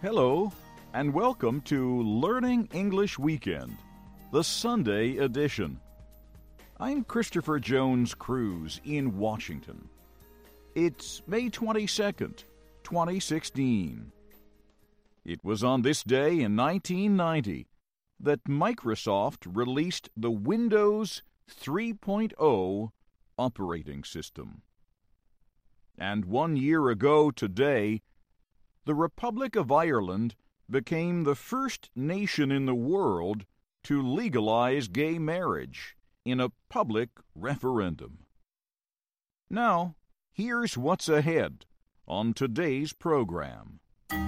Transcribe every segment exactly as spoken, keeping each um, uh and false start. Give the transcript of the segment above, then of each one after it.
Hello, and welcome to Learning English Weekend, the Sunday edition. I'm Christopher Jones Cruz in Washington. It's May twenty-second, twenty sixteen. It was on this day in nineteen ninety that Microsoft released the Windows three point oh operating system. And one year ago today, the Republic of Ireland became the first nation in the world to legalize gay marriage in a public referendum. Now, here's what's ahead on today's program.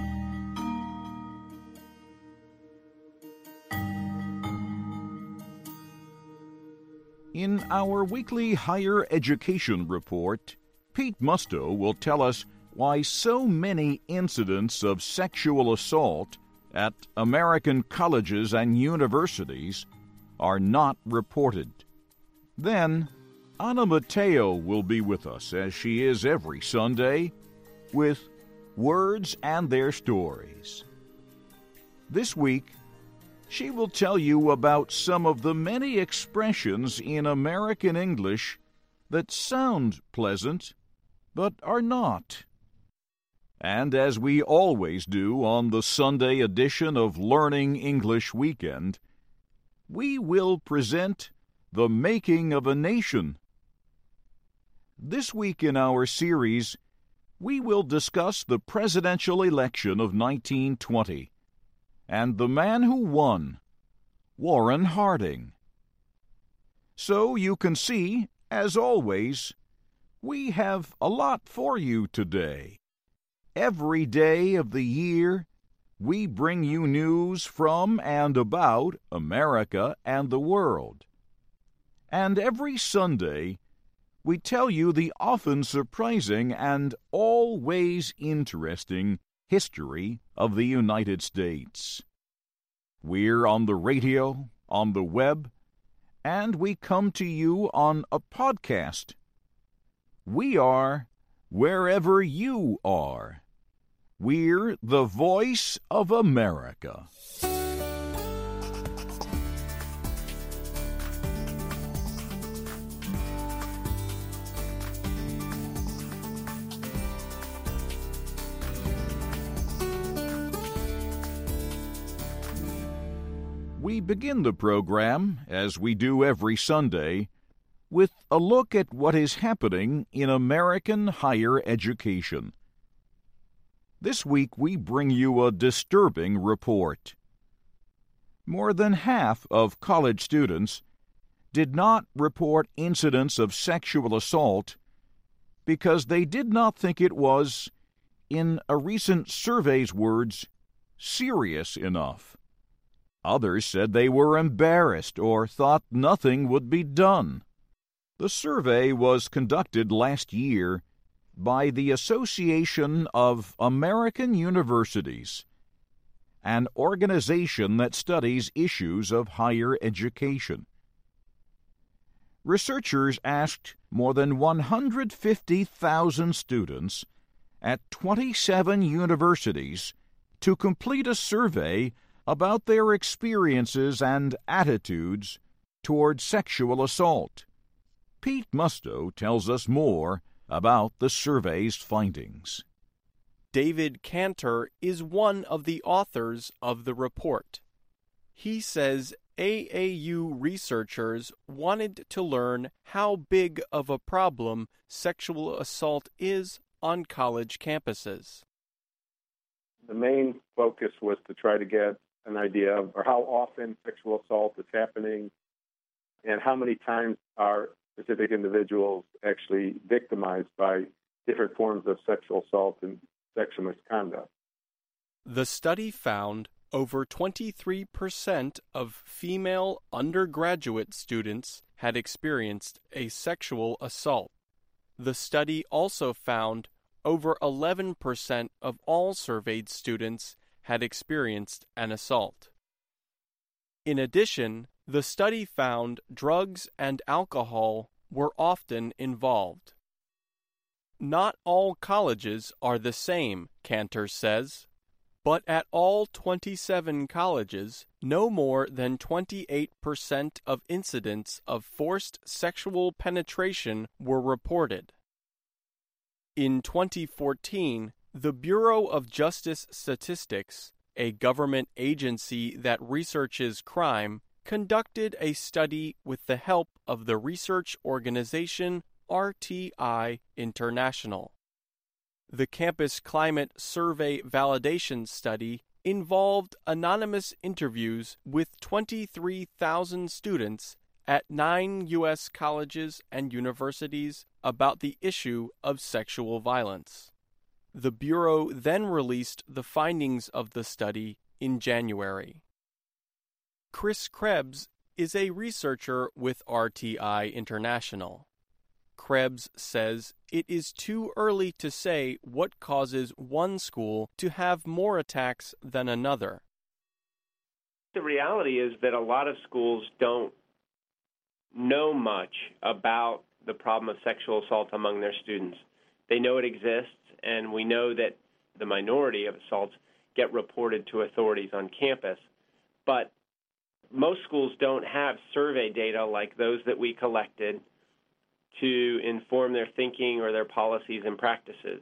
In our weekly higher education report, Pete Musto will tell us why so many incidents of sexual assault at American colleges and universities are not reported. Then, Anna Matteo will be with us, as she is every Sunday, with Words and Their Stories. This week, she will tell you about some of the many expressions in American English that sound pleasant, but are not. And as we always do on the Sunday edition of Learning English Weekend, we will present The Making of a Nation. This week in our series, we will discuss the presidential election of nineteen twenty and the man who won, Warren Harding. So you can see, as always, we have a lot for you today. Every day of the year, we bring you news from and about America and the world. And every Sunday, we tell you the often surprising and always interesting history of the United States. We're on the radio, on the web, and we come to you on a podcast. We are wherever you are. We're the voice of America. We begin the program, as we do every Sunday, with a look at what is happening in American higher education. This week we bring you a disturbing report. More than half of college students did not report incidents of sexual assault because they did not think it was, in a recent survey's words, serious enough. Others said they were embarrassed or thought nothing would be done. The survey was conducted last year by the Association of American Universities, an organization that studies issues of higher education. Researchers asked more than one hundred fifty thousand students at twenty-seven universities to complete a survey about their experiences and attitudes toward sexual assault. Pete Musto tells us more about the survey's findings. David Cantor is one of the authors of the report. He says A A U researchers wanted to learn how big of a problem sexual assault is on college campuses. The main focus was to try to get an idea of or how often sexual assault is happening and how many times are specific individuals actually victimized by different forms of sexual assault and sexual misconduct. The study found over twenty-three percent of female undergraduate students had experienced a sexual assault. The study also found over eleven percent of all surveyed students had experienced an assault. In addition, the study found drugs and alcohol were often involved. Not all colleges are the same, Cantor says. But at all twenty-seven colleges, no more than twenty-eight percent of incidents of forced sexual penetration were reported. In twenty fourteen, the Bureau of Justice Statistics, a government agency that researches crime, conducted a study with the help of the research organization R T I International. The Campus Climate Survey Validation Study involved anonymous interviews with twenty-three thousand students at nine U S colleges and universities about the issue of sexual violence. The Bureau then released the findings of the study in January. Chris Krebs is a researcher with R T I International. Krebs says it is too early to say what causes one school to have more attacks than another. The reality is that a lot of schools don't know much about the problem of sexual assault among their students. They know it exists, and we know that the minority of assaults get reported to authorities on campus. But most schools don't have survey data like those that we collected to inform their thinking or their policies and practices.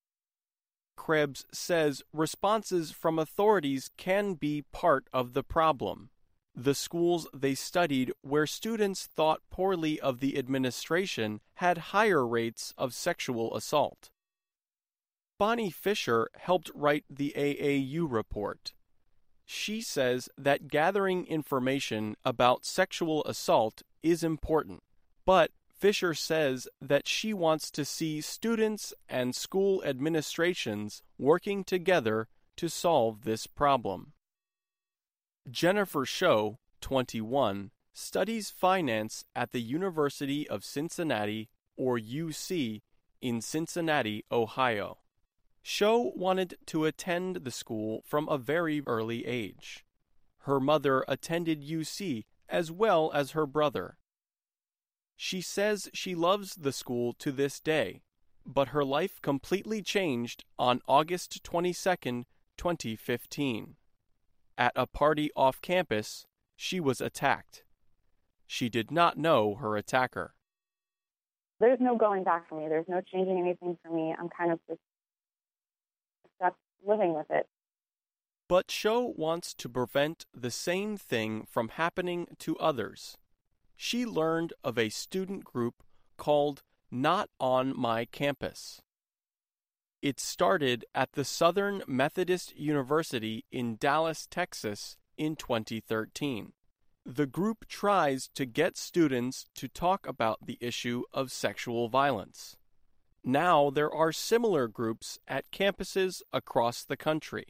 Krebs says responses from authorities can be part of the problem. The schools they studied where students thought poorly of the administration had higher rates of sexual assault. Bonnie Fisher helped write the A A U report. She says that gathering information about sexual assault is important, but Fisher says that she wants to see students and school administrations working together to solve this problem. Jennifer Sho, twenty-one, studies finance at the University of Cincinnati, or U C, in Cincinnati, Ohio. Sho wanted to attend the school from a very early age. Her mother attended U C as well as her brother. She says she loves the school to this day, but her life completely changed on August twenty-second, twenty fifteen. At a party off campus, she was attacked. She did not know her attacker. There's no going back for me. There's no changing anything for me. I'm kind of just stuck living with it. But Sho wants to prevent the same thing from happening to others. She learned of a student group called Not on My Campus. It started at the Southern Methodist University in Dallas, Texas in twenty thirteen. The group tries to get students to talk about the issue of sexual violence. Now there are similar groups at campuses across the country.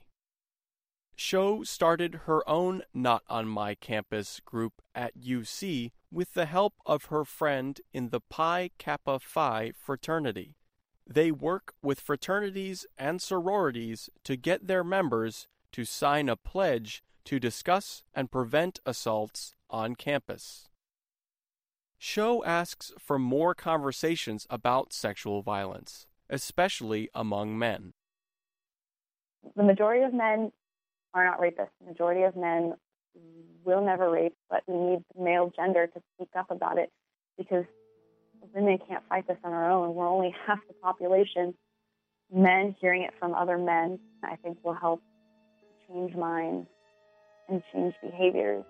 Sho started her own Not on My Campus group at U C with the help of her friend in the Pi Kappa Phi fraternity. They work with fraternities and sororities to get their members to sign a pledge to discuss and prevent assaults on campus. Sho asks for more conversations about sexual violence, especially among men. The majority of men are not rapists. The majority of men will never rape, but we need the male gender to speak up about it because women can't fight this on our own. We're only half the population. Men hearing it from other men, I think, will help change minds and change behaviors.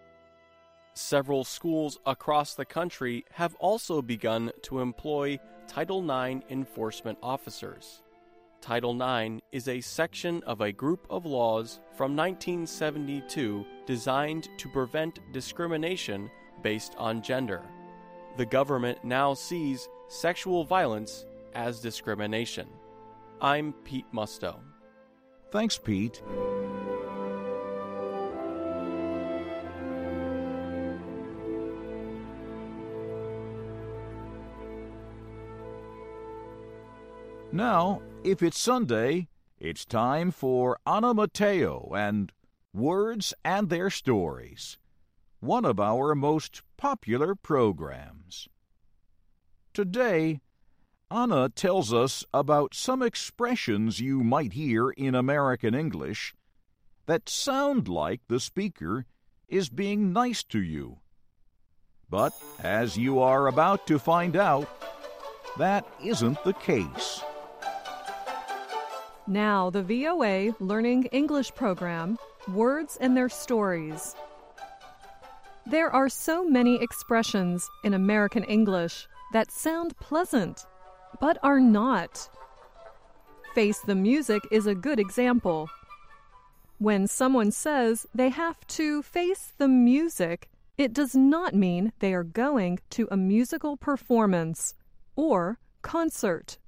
Several schools across the country have also begun to employ Title nine enforcement officers. Title nine is a section of a group of laws from nineteen seventy-two designed to prevent discrimination based on gender. The government now sees sexual violence as discrimination. I'm Pete Musto. Thanks, Pete. Now, if it's Sunday, it's time for Anna Mateo and Words and Their Stories, one of our most popular programs. Today, Anna tells us about some expressions you might hear in American English that sound like the speaker is being nice to you. But as you are about to find out, that isn't the case. Now, the V O A Learning English program, Words and Their Stories. There are so many expressions in American English that sound pleasant, but are not. Face the music is a good example. When someone says they have to face the music, it does not mean they are going to a musical performance or concert.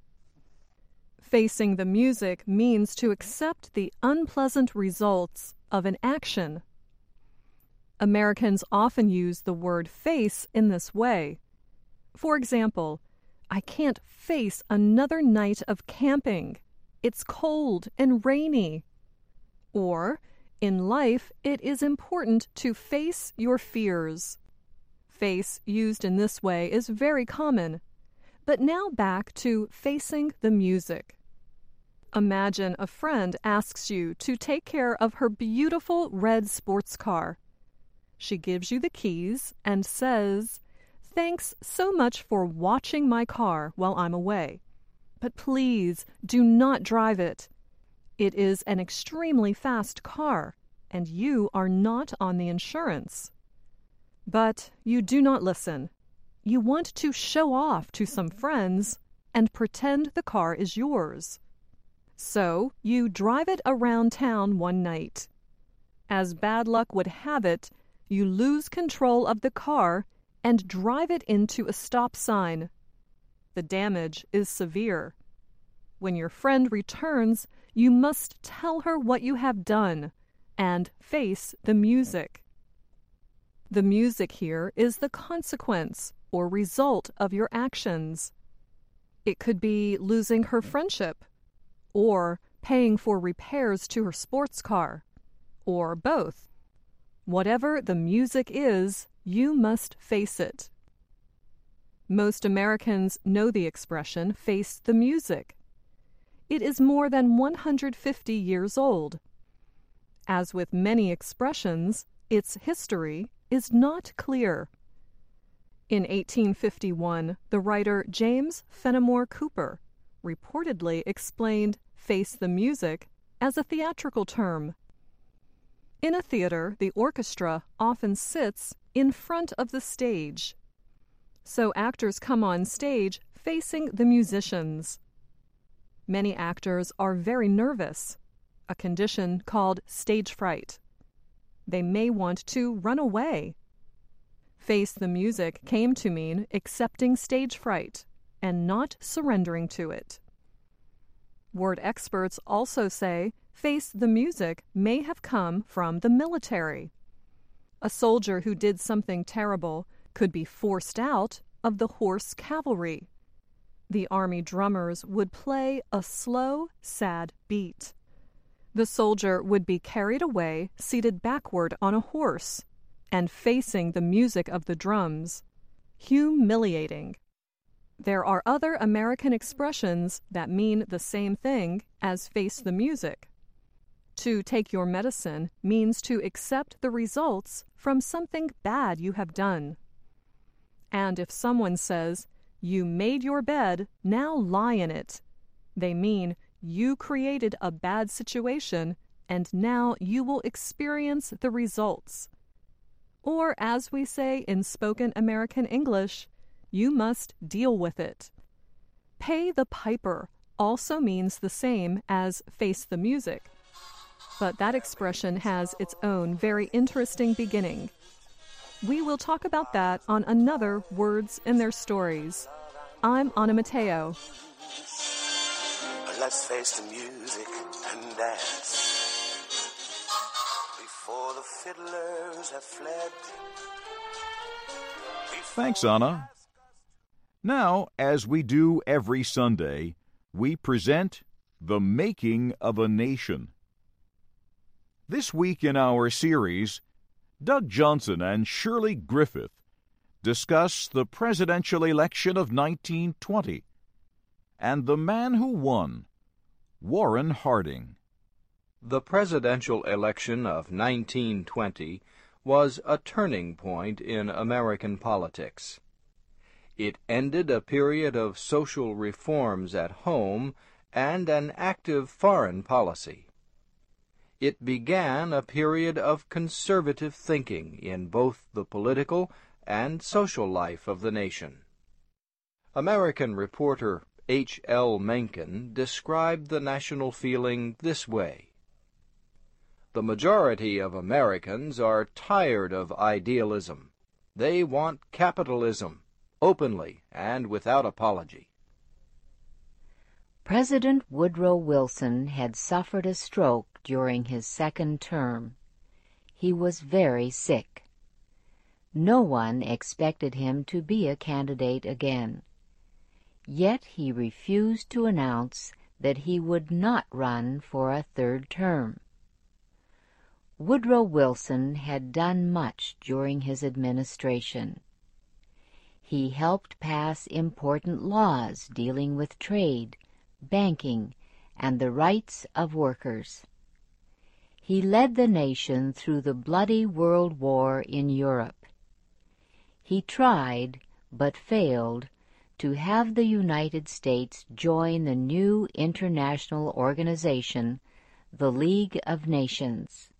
Facing the music means to accept the unpleasant results of an action. Americans often use the word face in this way. For example, I can't face another night of camping. It's cold and rainy. Or, in life, it is important to face your fears. Face used in this way is very common. But now back to facing the music. Imagine a friend asks you to take care of her beautiful red sports car. She gives you the keys and says, "Thanks so much for watching my car while I'm away. But please do not drive it. It is an extremely fast car, and you are not on the insurance." But you do not listen. You want to show off to some friends and pretend the car is yours. So you drive it around town one night. As bad luck would have it, you lose control of the car and drive it into a stop sign. The damage is severe. When your friend returns, you must tell her what you have done and face the music. The music here is the consequence or result of your actions. It could be losing her friendship, or paying for repairs to her sports car, or both. Whatever the music is, you must face it. Most Americans know the expression, face the music. It is more than one hundred fifty years old. As with many expressions, its history is not clear. In eighteen fifty-one, the writer James Fenimore Cooper reportedly explained face the music as a theatrical term. In a theater, the orchestra often sits in front of the stage. So actors come on stage facing the musicians. Many actors are very nervous, a condition called stage fright. They may want to run away. Face the music came to mean accepting stage fright and not surrendering to it. Word experts also say face the music may have come from the military. A soldier who did something terrible could be forced out of the horse cavalry. The army drummers would play a slow, sad beat. The soldier would be carried away, seated backward on a horse, and facing the music of the drums. Humiliating. There are other American expressions that mean the same thing as face the music. To take your medicine means to accept the results from something bad you have done. And if someone says, "You made your bed, now lie in it," they mean you created a bad situation and now you will experience the results. Or, as we say in spoken American English, you must deal with it. Pay the piper also means the same as face the music, but that expression has its own very interesting beginning. We will talk about that on another Words and Their Stories. I'm Anna Mateo. Let's face the music and dance before the fiddlers have fled. Thanks, Anna. Now, as we do every Sunday, we present The Making of a Nation. This week in our series, Doug Johnson and Shirley Griffith discuss the presidential election of nineteen twenty and the man who won, Warren Harding. The presidential election of nineteen twenty was a turning point in American politics. It ended a period of social reforms at home and an active foreign policy. It began a period of conservative thinking in both the political and social life of the nation. American reporter H L Mencken described the national feeling this way: "The majority of Americans are tired of idealism. They want capitalism, openly and without apology." President Woodrow Wilson had suffered a stroke during his second term. He was very sick. No one expected him to be a candidate again. Yet he refused to announce that he would not run for a third term. Woodrow Wilson had done much during his administration. He helped pass important laws dealing with trade, banking, and the rights of workers. He led the nation through the bloody World War in Europe. He tried, but failed, to have the United States join the new international organization, the League of Nations.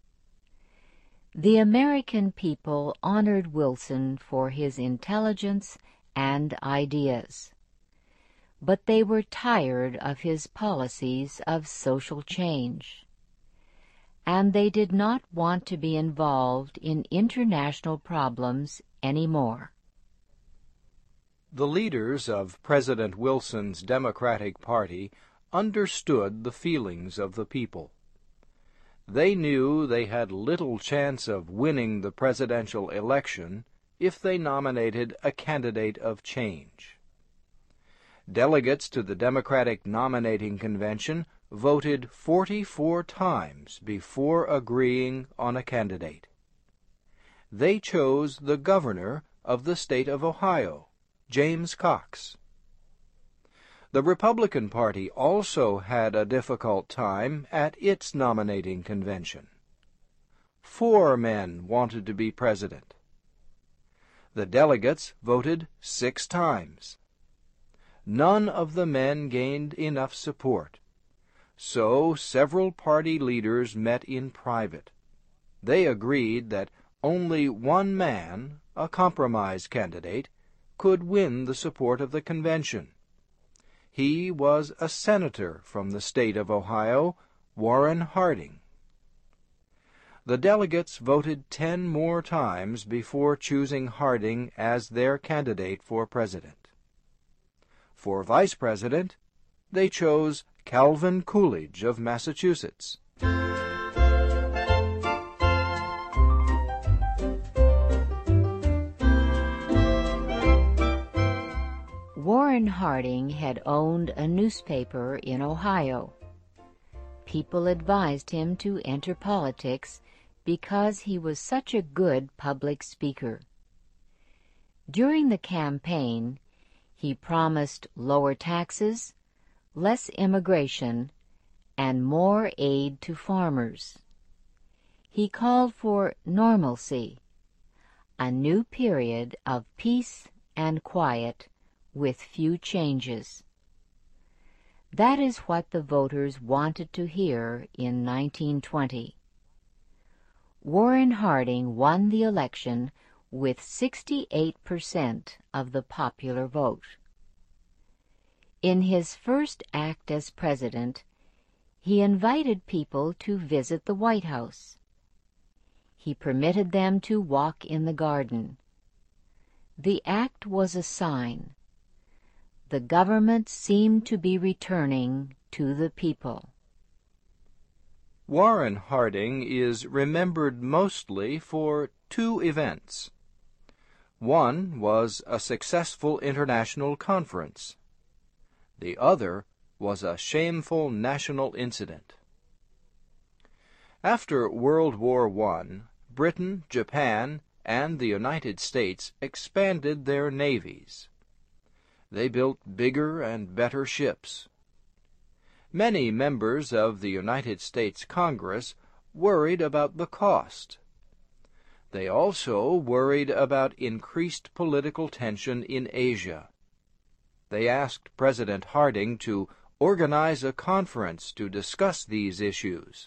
The American people honored Wilson for his intelligence and ideas, but they were tired of his policies of social change, and they did not want to be involved in international problems anymore. The leaders of President Wilson's Democratic Party understood the feelings of the people. They knew they had little chance of winning the presidential election if they nominated a candidate of change. Delegates to the Democratic Nominating Convention voted forty-four times before agreeing on a candidate. They chose the governor of the state of Ohio, James Cox. The Republican Party also had a difficult time at its nominating convention. Four men wanted to be president. The delegates voted six times. None of the men gained enough support, so several party leaders met in private. They agreed that only one man, a compromise candidate, could win the support of the convention. He was a senator from the state of Ohio, Warren Harding. The delegates voted ten more times before choosing Harding as their candidate for president. For vice president, they chose Calvin Coolidge of Massachusetts. Warren Harding had owned a newspaper in Ohio. People advised him to enter politics because he was such a good public speaker. During the campaign, he promised lower taxes, less immigration, and more aid to farmers. He called for normalcy, a new period of peace and quiet with few changes. That is what the voters wanted to hear in nineteen twenty. Warren Harding won the election with sixty-eight percent of the popular vote. In his first act as president, he invited people to visit the White House. He permitted them to walk in the garden. The act was a sign. The government seemed to be returning to the people. Warren Harding is remembered mostly for two events. One was a successful international conference. The other was a shameful national incident. After World War One, Britain, Japan, and the United States expanded their navies. They built bigger and better ships. Many members of the United States Congress worried about the cost. They also worried about increased political tension in Asia. They asked President Harding to organize a conference to discuss these issues.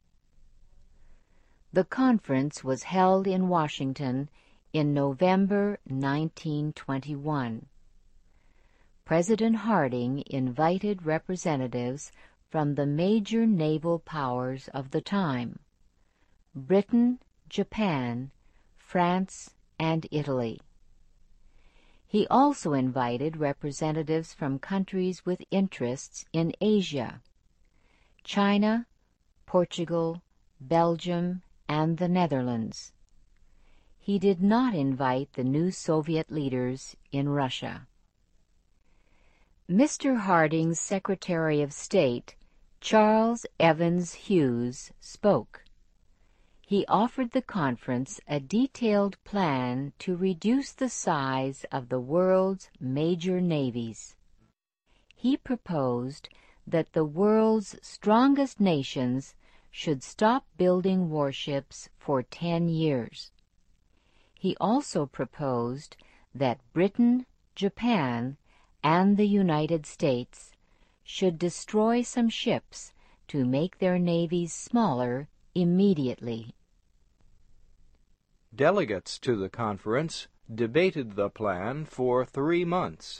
The conference was held in Washington in November nineteen twenty-one. President Harding invited representatives from the major naval powers of the time: Britain, Japan, France, and Italy. He also invited representatives from countries with interests in Asia: China, Portugal, Belgium, and the Netherlands. He did not invite the new Soviet leaders in Russia. Mister Harding's Secretary of State, Charles Evans Hughes, spoke. He offered the conference a detailed plan to reduce the size of the world's major navies. He proposed that the world's strongest nations should stop building warships for ten years. He also proposed that Britain, Japan, and the United States should destroy some ships to make their navies smaller immediately. Delegates to the conference debated the plan for three months.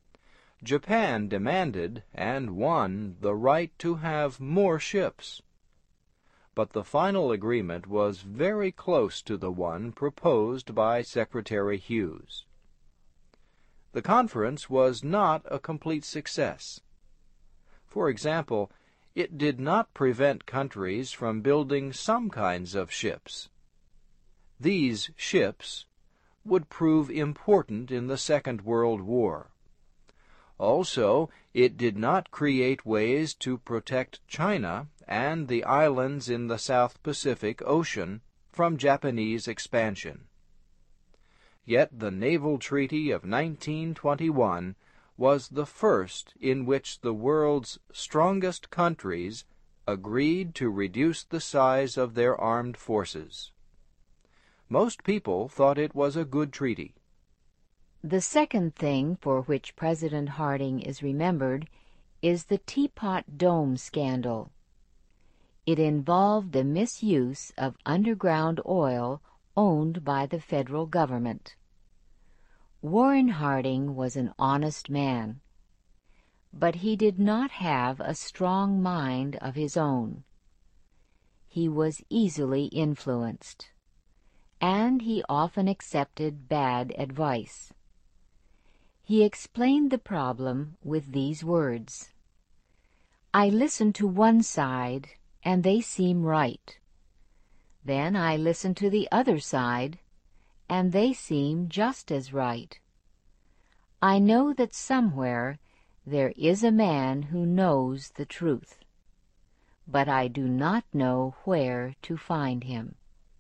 Japan demanded and won the right to have more ships. But the final agreement was very close to the one proposed by Secretary Hughes. The conference was not a complete success. For example, it did not prevent countries from building some kinds of ships. These ships would prove important in the Second World War. Also, it did not create ways to protect China and the islands in the South Pacific Ocean from Japanese expansion. Yet the Naval Treaty of nineteen twenty-one was the first in which the world's strongest countries agreed to reduce the size of their armed forces. Most people thought it was a good treaty. The second thing for which President Harding is remembered is the Teapot Dome scandal. It involved the misuse of underground oil owned by the federal government. Warren Harding was an honest man, but he did not have a strong mind of his own. He was easily influenced, and he often accepted bad advice. He explained the problem with these words: "I listen to one side, and they seem right. Then I listen to the other side, and they seem just as right. I know that somewhere there is a man who knows the truth, but I do not know where to find him."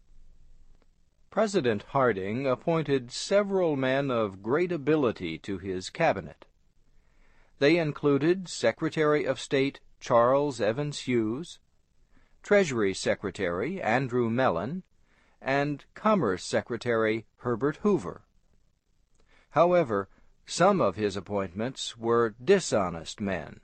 President Harding appointed several men of great ability to his cabinet. They included Secretary of State Charles Evans Hughes, Treasury Secretary Andrew Mellon, and Commerce Secretary Herbert Hoover. However, some of his appointments were dishonest men.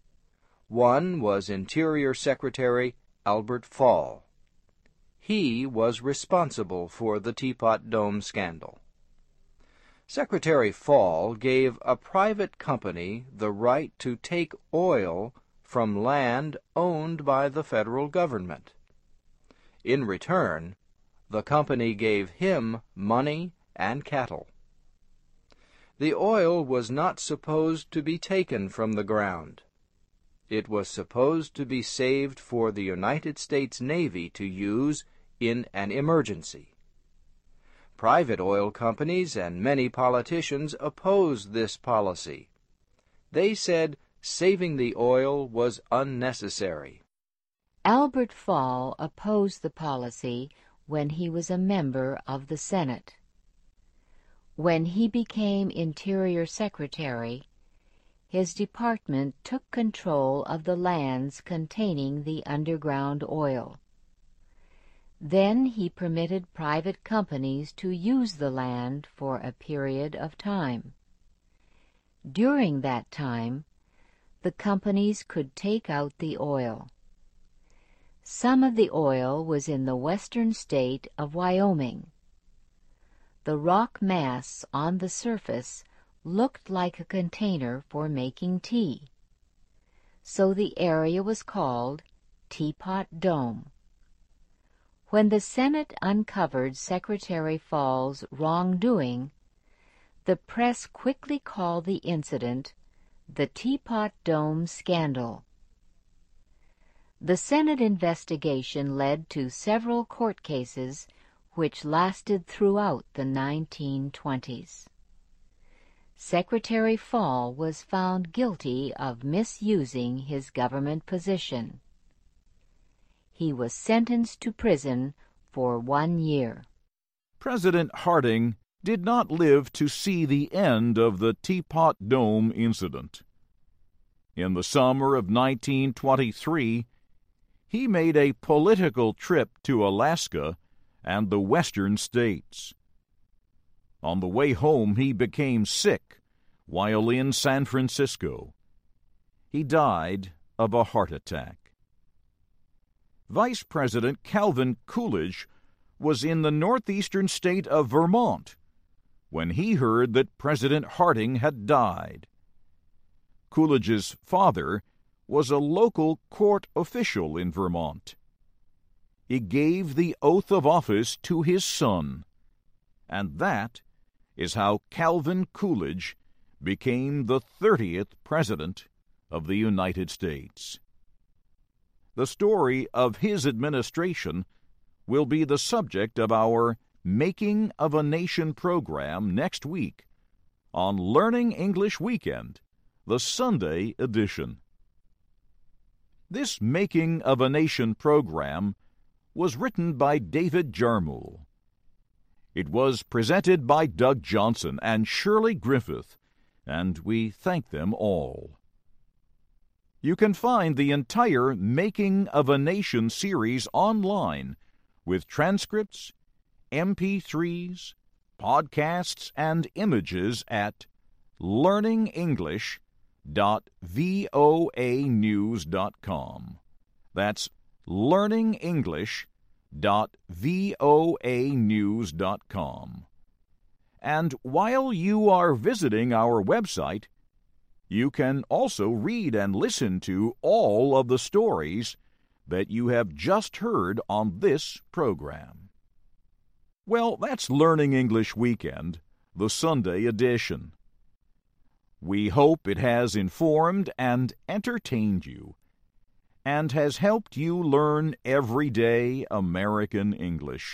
One was Interior Secretary Albert Fall. He was responsible for the Teapot Dome scandal. Secretary Fall gave a private company the right to take oil from land owned by the federal government. In return, the company gave him money and cattle. The oil was not supposed to be taken from the ground. It was supposed to be saved for the United States Navy to use in an emergency. Private oil companies and many politicians opposed this policy. They said saving the oil was unnecessary. Albert Fall opposed the policy when he was a member of the Senate. When he became Interior Secretary, his department took control of the lands containing the underground oil. Then he permitted private companies to use the land for a period of time. During that time, the companies could take out the oil. Some of the oil was in the western state of Wyoming. The rock mass on the surface looked like a container for making tea, so the area was called Teapot Dome. When the Senate uncovered Secretary Fall's wrongdoing, the press quickly called the incident the Teapot Dome Scandal. The Senate investigation led to several court cases which lasted throughout the nineteen twenties. Secretary Fall was found guilty of misusing his government position. He was sentenced to prison for one year. President Harding did not live to see the end of the Teapot Dome incident. In the summer of nineteen twenty-three, he made a political trip to Alaska and the western states. On the way home, he became sick while in San Francisco. He died of a heart attack. Vice President Calvin Coolidge was in the northeastern state of Vermont when he heard that President Harding had died. Coolidge's father was a local court official in Vermont. He gave the oath of office to his son, and that is how Calvin Coolidge became the thirtieth President of the United States. The story of his administration will be the subject of our Making of a Nation program next week on Learning English Weekend, the Sunday edition. This Making of a Nation program was written by David Jarmuel. It was presented by Doug Johnson and Shirley Griffith, and we thank them all. You can find the entire Making of a Nation series online with transcripts, M P threes, podcasts, and images at learning english dot voa news dot com. That's learning english dot voa news dot com. And while you are visiting our website, you can also read and listen to all of the stories that you have just heard on this program. Well, that's Learning English Weekend, the Sunday edition. We hope it has informed and entertained you, and has helped you learn everyday American English.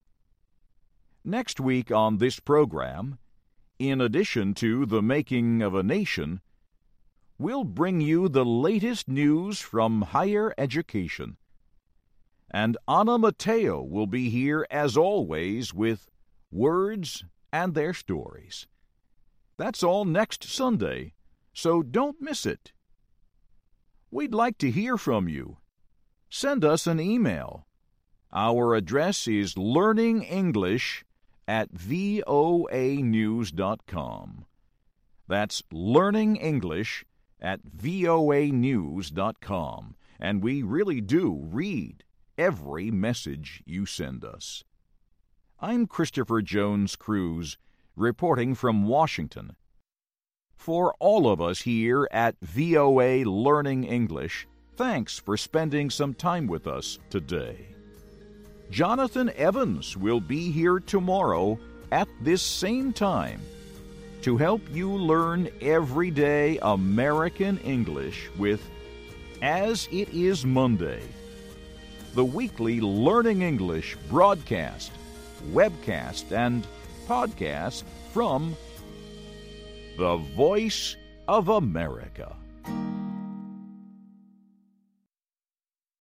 Next week on this program, in addition to the Making of a Nation, we'll bring you the latest news from higher education. And Anna Mateo will be here as always with Words and Their Stories. That's all next Sunday, so don't miss it. We'd like to hear from you. Send us an email. Our address is learningenglish at voa news dot com. That's learningenglish at voa news dot com, and we really do read every message you send us. I'm Christopher Jones Cruz, reporting from Washington. For all of us here at V O A Learning English, thanks for spending some time with us today. Jonathan Evans will be here tomorrow at this same time to help you learn everyday American English with As It Is Monday, the weekly Learning English broadcast, webcast, and podcast from the Voice of America.